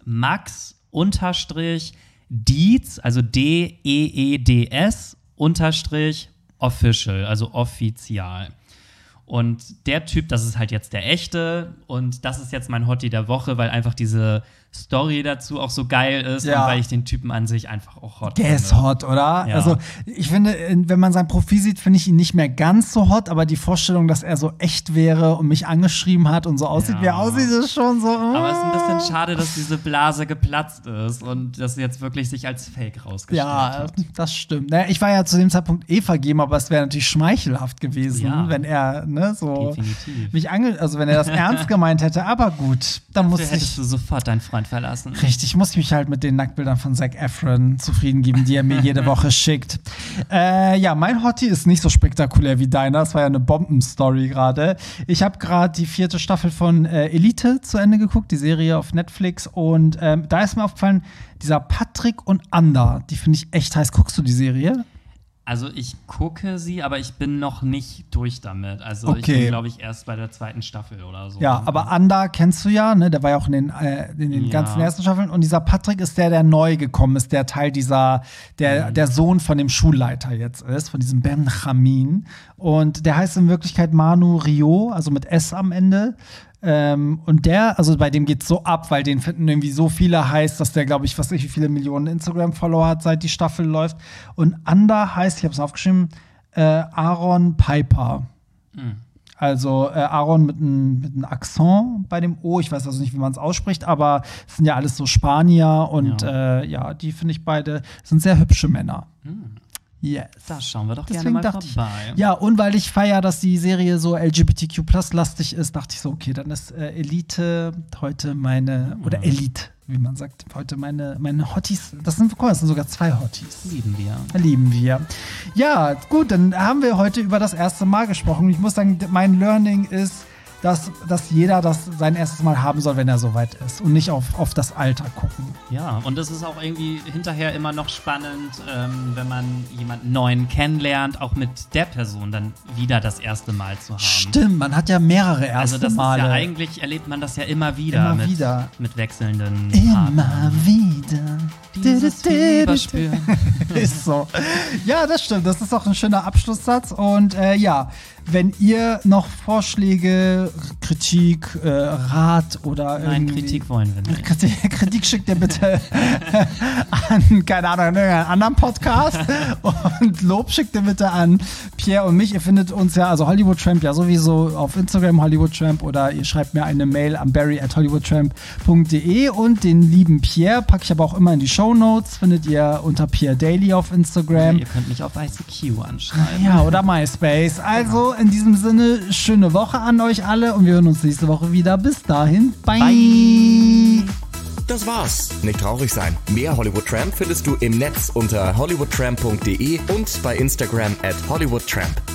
Max_Dietz, also DEEDS_official, also offizial. Und der Typ, das ist halt jetzt der echte. Und das ist jetzt mein Hottie der Woche, weil einfach diese Story dazu auch so geil ist und weil ich den Typen an sich einfach auch hot finde. Der ist hot, oder? Ja. Also ich finde, wenn man sein Profil sieht, finde ich ihn nicht mehr ganz so hot, aber die Vorstellung, dass er so echt wäre und mich angeschrieben hat und so aussieht, wie er aussieht, ist schon so. Aber es ist ein bisschen schade, dass diese Blase geplatzt ist und das jetzt wirklich sich als Fake rausgestellt hat. Ja, das stimmt. Naja, ich war ja zu dem Zeitpunkt vergeben, aber es wäre natürlich schmeichelhaft gewesen, wenn er so definitiv. mich also wenn er das ernst gemeint hätte. Aber gut, dann muss hättest du sofort deinen Freund verlassen. Richtig, muss ich mich halt mit den Nacktbildern von Zac Efron zufrieden geben, die er mir jede Woche schickt. Ja, mein Hottie ist nicht so spektakulär wie deiner. Das war ja eine Bombenstory gerade. Ich habe gerade die 4. Staffel von Elite zu Ende geguckt, die Serie auf Netflix. Und da ist mir aufgefallen, dieser Patrick und Anda, die finde ich echt heiß. Guckst du die Serie? Also ich gucke sie, aber ich bin noch nicht durch damit. Also ich bin, glaube ich, erst bei der 2. Staffel oder so. Ja, aber Anda kennst du ja, ne? Der war ja auch in den ganzen ersten Staffeln. Und dieser Patrick ist der neu gekommen ist, der Teil der Sohn von dem Schulleiter jetzt ist, von diesem Benjamin. Und der heißt in Wirklichkeit Manu Rio, also mit S am Ende. Und also bei dem geht's so ab, weil den finden irgendwie so viele heiß, dass der, glaube ich, wie viele Millionen Instagram-Follower hat, seit die Staffel läuft. Und Anda heißt, ich habe es aufgeschrieben, Aaron Piper. Also Aaron mit einem Akzent bei dem O. Ich weiß also nicht, wie man es ausspricht, aber es sind ja alles so Spanier und die finde ich beide sind sehr hübsche Männer. Yes. Da schauen wir doch Deswegen gerne mal vorbei. Ja, und weil ich feiere, dass die Serie so LGBTQ+-lastig ist, dachte ich so, okay, dann ist Elite heute oder Elite, wie man sagt, heute meine Hotties. Das sind sogar 2 Hotties. Lieben wir. Ja, gut, dann haben wir heute über das erste Mal gesprochen. Ich muss sagen, mein Learning ist, dass jeder das sein erstes Mal haben soll, wenn er soweit ist und nicht auf das Alter gucken. Ja, und es ist auch irgendwie hinterher immer noch spannend, wenn man jemanden Neuen kennenlernt, auch mit der Person dann wieder das erste Mal zu haben. Stimmt, man hat ja mehrere erste Also das Male. ist ja eigentlich, erlebt man das ja immer wieder. Mit wechselnden Immer Partnern. wieder. Dieses Fieber spüren. Ist so. Ja, das stimmt. Das ist auch ein schöner Abschlusssatz. Und wenn ihr noch Vorschläge, Kritik, Rat oder Nein, Kritik wollen wir nicht. Kritik schickt ihr bitte an, keine Ahnung, einen anderen Podcast. Und Lob schickt ihr bitte an Pierre und mich. Ihr findet uns ja, also Hollywood Tramp ja sowieso auf Instagram Hollywood Tramp oder ihr schreibt mir eine Mail an barry@hollywoodtramp.de und den lieben Pierre packe ich aber auch immer in die Shownotes. Findet ihr unter Pierre Daily auf Instagram. Ihr könnt mich auf ICQ anschreiben. Ja, oder MySpace. Also So, in diesem Sinne, schöne Woche an euch alle und wir hören uns nächste Woche wieder. Bis dahin, bye. Bye. Das war's. Nicht traurig sein. Mehr Hollywood Tramp findest du im Netz unter hollywoodtramp.de und bei Instagram @hollywoodtramp.